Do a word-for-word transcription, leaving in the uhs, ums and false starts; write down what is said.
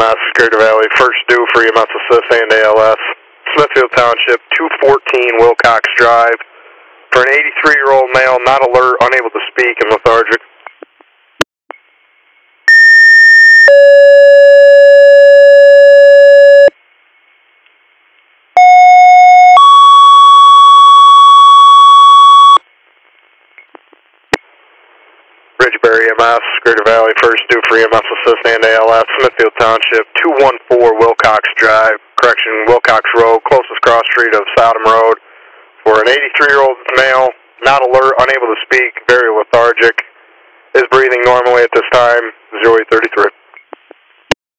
S, Crater Valley, first due for E M S assist and A L S. Smithfield Township, two fourteen Wilcox Drive. For an eighty-three-year-old male, not alert, unable to speak, and lethargic. Ridgeberry E M S, Crater Valley, first due for E M S assist and A L S. Smithfield Township, two one four Wilcox Drive, correction, Wilcox Road, closest cross street of Sodom Road. For an eighty-three-year-old male, not alert, unable to speak, very lethargic, is breathing normally at this time, zero eight thirty-three.